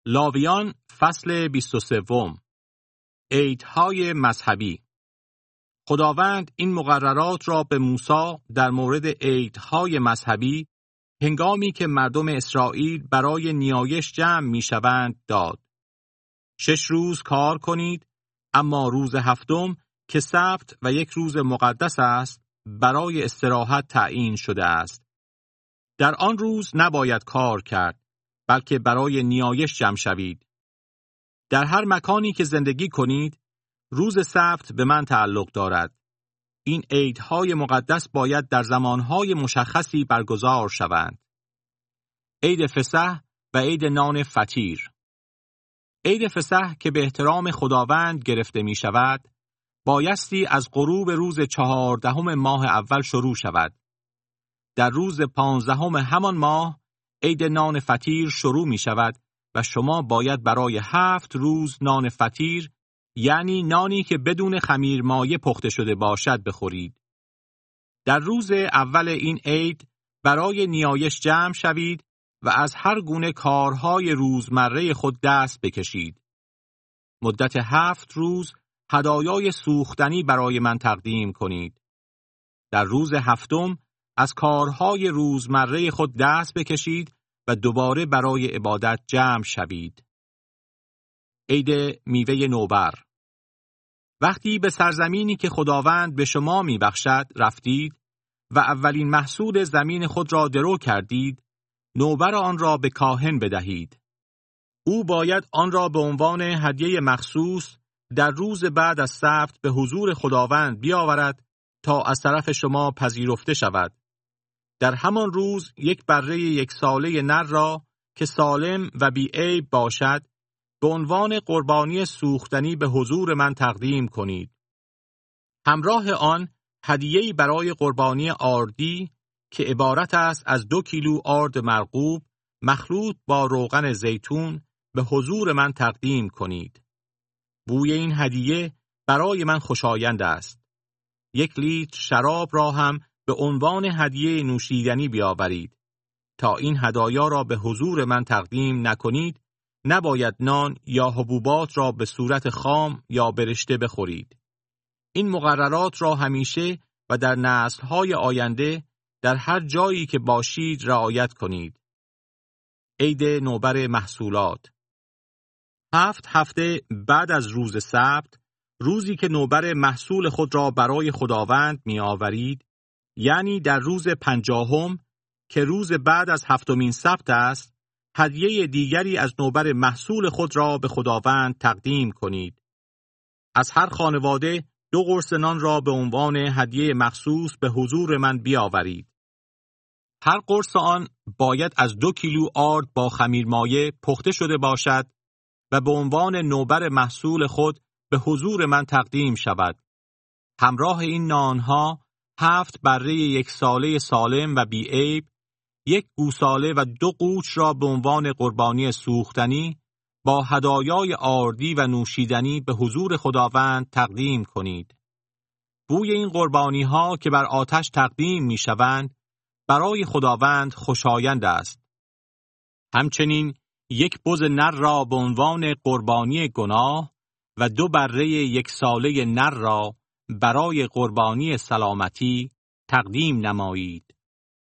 لاویان فصل 23. عیدهای مذهبی. خداوند این مقررات را به موسی در مورد عیدهای مذهبی هنگامی که مردم اسرائیل برای نیایش جمع می‌شوند داد. 6 روز کار کنید، اما روز هفتم که سبت و یک روز مقدس است برای استراحت تعیین شده است. در آن روز نباید کار کرد، بلکه برای نیایش جمع شوید. در هر مکانی که زندگی کنید، روز سبت به من تعلق دارد. این عیدهای مقدس باید در زمانهای مشخصی برگزار شوند. عید فسح و عید نان فطیر. عید فسح که به احترام خداوند گرفته می شود، بایستی از غروب روز 14 ماه اول شروع شود. در روز 15 همان ماه عید نان فطیر شروع می شود و شما باید برای 7 روز نان فطیر، یعنی نانی که بدون خمیرمایه پخته شده باشد، بخورید. در روز اول این عید برای نیایش جمع شوید و از هر گونه کارهای روزمره خود دست بکشید. مدت 7 روز هدایای سوختنی برای من تقدیم کنید. در روز هفتم از کارهای روزمره خود دست بکشید و دوباره برای عبادت جمع شوید. عید میوه نوبر. وقتی به سرزمینی که خداوند به شما میبخشد رفتید و اولین محصول زمین خود را درو کردید، نوبر آن را به کاهن بدهید. او باید آن را به عنوان هدیه مخصوص در روز بعد از سبت به حضور خداوند بیاورد تا از طرف شما پذیرفته شود. در همان روز یک بره 1 ساله نر را که سالم و بی‌عیب باشد به عنوان قربانی سوختنی به حضور من تقدیم کنید. همراه آن هدیه‌ای برای قربانی آردی که عبارت است از 2 کیلو آرد مرغوب مخلوط با روغن زیتون به حضور من تقدیم کنید. بوی این هدیه برای من خوشایند است. 1 لیتر شراب را هم به عنوان هدیه نوشیدنی بیاورید. تا این هدایا را به حضور من تقدیم نکنید، نباید نان یا حبوبات را به صورت خام یا برشته بخورید. این مقررات را همیشه و در نسل‌های آینده در هر جایی که باشید رعایت کنید. عید نوبر محصولات. 7 هفته بعد از روز سبت، روزی که نوبر محصول خود را برای خداوند می آورید، یعنی در روز 50 که روز بعد از 7مین سبت است، هدیه دیگری از نوبر محصول خود را به خداوند تقدیم کنید. از هر خانواده 2 قرص نان را به عنوان هدیه مخصوص به حضور من بیاورید. هر قرص آن باید از 2 کیلو آرد با خمیرمایه پخته شده باشد و به عنوان نوبر محصول خود به حضور من تقدیم شود. همراه این نانها 7 بره 1 ساله سالم و بی‌عیب، 1 گوساله و 2 قوچ را به عنوان قربانی سوختنی با هدایای آردی و نوشیدنی به حضور خداوند تقدیم کنید. بوی این قربانی ها که بر آتش تقدیم می شوند برای خداوند خوشایند است. همچنین 1 بز نر را به عنوان قربانی گناه و 2 بره 1 ساله نر را برای قربانی سلامتی تقدیم نمایید.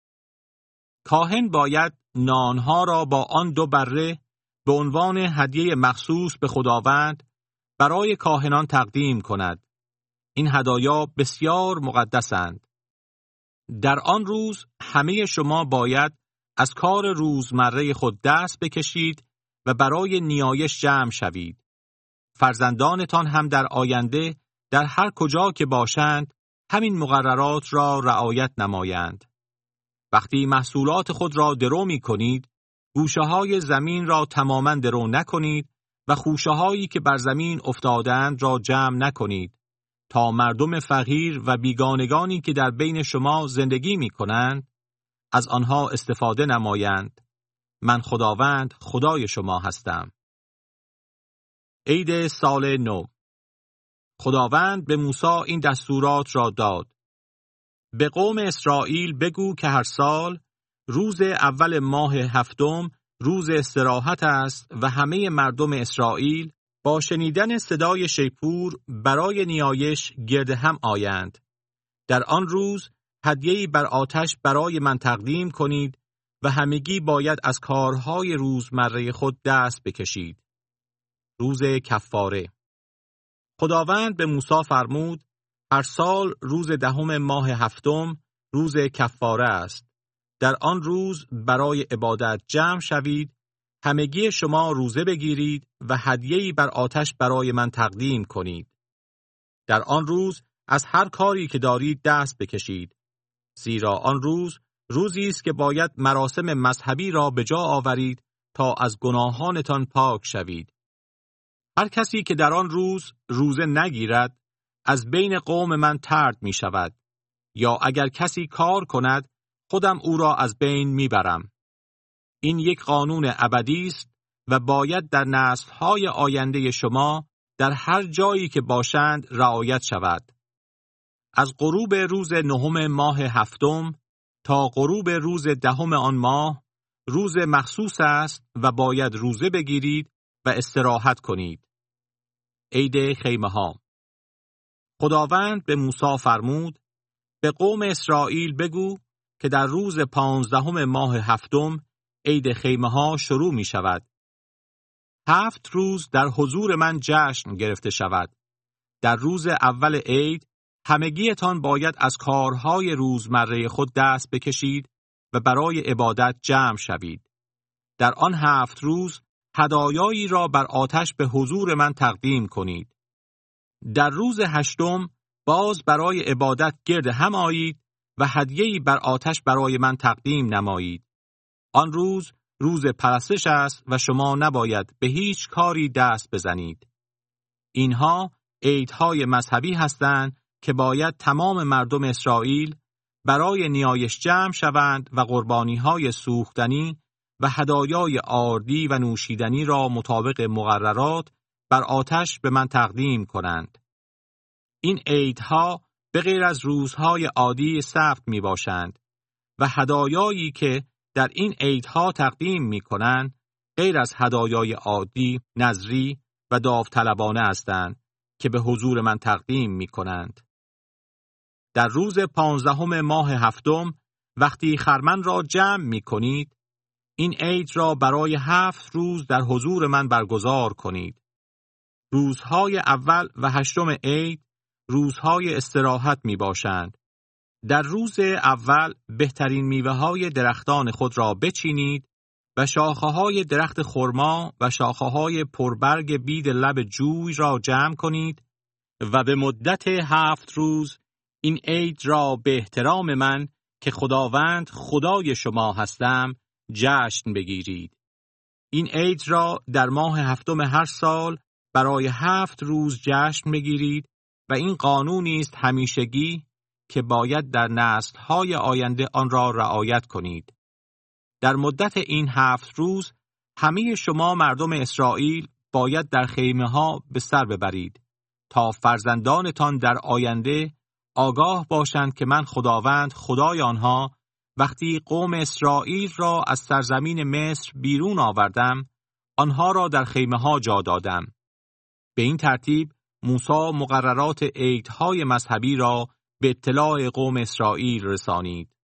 کاهن باید نانها را با آن 2 بره به عنوان هدیه مخصوص به خداوند برای کاهنان تقدیم کند. این هدایا بسیار مقدسند. در آن روز همه شما باید از کار روزمره خود دست بکشید و برای نیایش جمع شوید. فرزندانتان هم در آینده در هر کجا که باشند همین مقررات را رعایت نمایند. وقتی محصولات خود را درو می کنید، گوشه‌های زمین را تماماً درو نکنید و خوشه‌هایی که بر زمین افتادند را جمع نکنید، تا مردم فقیر و بیگانگانی که در بین شما زندگی می کنند از آنها استفاده نمایند. من خداوند خدای شما هستم. عید سال نو. خداوند به موسی این دستورات را داد. به قوم اسرائیل بگو که هر سال روز اول ماه هفتم روز استراحت است و همه مردم اسرائیل با شنیدن صدای شیپور برای نیایش گرد هم آیند. در آن روز هدیه‌ای بر آتش برای من تقدیم کنید و همگی باید از کارهای روزمره خود دست بکشید. روز کفاره. خداوند به موسی فرمود: هر سال روز 10 ماه 7 روز کفاره است. در آن روز برای عبادت جمع شوید، همگی شما روزه بگیرید و هدیه‌ای بر آتش برای من تقدیم کنید. در آن روز از هر کاری که دارید دست بکشید، زیرا آن روز روزی است که باید مراسم مذهبی را به جا آورید تا از گناهانتان پاک شوید. هر کسی که در آن روز روزه نگیرد از بین قوم من طرد می شود، یا اگر کسی کار کند خودم او را از بین می برم. این یک قانون ابدی است و باید در نسل‌های آینده شما در هر جایی که باشند رعایت شود. از غروب روز 9 ماه 7 تا غروب روز 10 آن ماه روز مخصوص است و باید روزه بگیرید و استراحت کنید. عید خیمه ها. خداوند به موسی فرمود: به قوم اسرائیل بگو که در روز 15 ماه 7 عید خیمه ها شروع می شود. 7 روز در حضور من جشن گرفته شود. در روز اول عید همگیتان باید از کارهای روزمره خود دست بکشید و برای عبادت جمع شوید. در آن 7 روز هدایایی را بر آتش به حضور من تقدیم کنید. در روز 8 باز برای عبادت گرد هم آیید و هدیه‌ای بر آتش برای من تقدیم نمایید. آن روز روز پرستش است و شما نباید به هیچ کاری دست بزنید. اینها عیدهای مذهبی هستند که باید تمام مردم اسرائیل برای نیایش جمع شوند و قربانی‌های سوختنی و هدایای آردی و نوشیدنی را مطابق مقررات بر آتش به من تقدیم کنند. این عیدها به غیر از روزهای عادی سبت می باشند و هدایایی که در این عیدها تقدیم می کنند غیر از هدایای عادی، نذری و داوطلبانه هستند که به حضور من تقدیم می کنند. در روز 15 ماه 7 وقتی خرمن را جمع می کنید، این عید را برای 7 روز در حضور من برگزار کنید. روزهای اول و 8 عید روزهای استراحت می باشند. در روز اول بهترین میوه‌های درختان خود را بچینید و شاخه‌های درخت خرما و شاخه‌های پربرگ بید لب جوی را جمع کنید و به مدت 7 روز این عید را به احترام من که خداوند خدای شما هستم جشن بگیرید. این عید را در ماه 7 هر سال برای 7 روز جشن بگیرید و این قانونی است همیشگی که باید در نسل‌های آینده آن را رعایت کنید. در مدت این 7 روز همه شما مردم اسرائیل باید در خیمه‌ها به سر ببرید تا فرزندانتان در آینده آگاه باشند که من خداوند خدای آنها وقتی قوم اسرائیل را از سرزمین مصر بیرون آوردم آنها را در خیمه‌ها جا دادم. به این ترتیب موسی مقررات عیدهای مذهبی را به اطلاع قوم اسرائیل رسانید.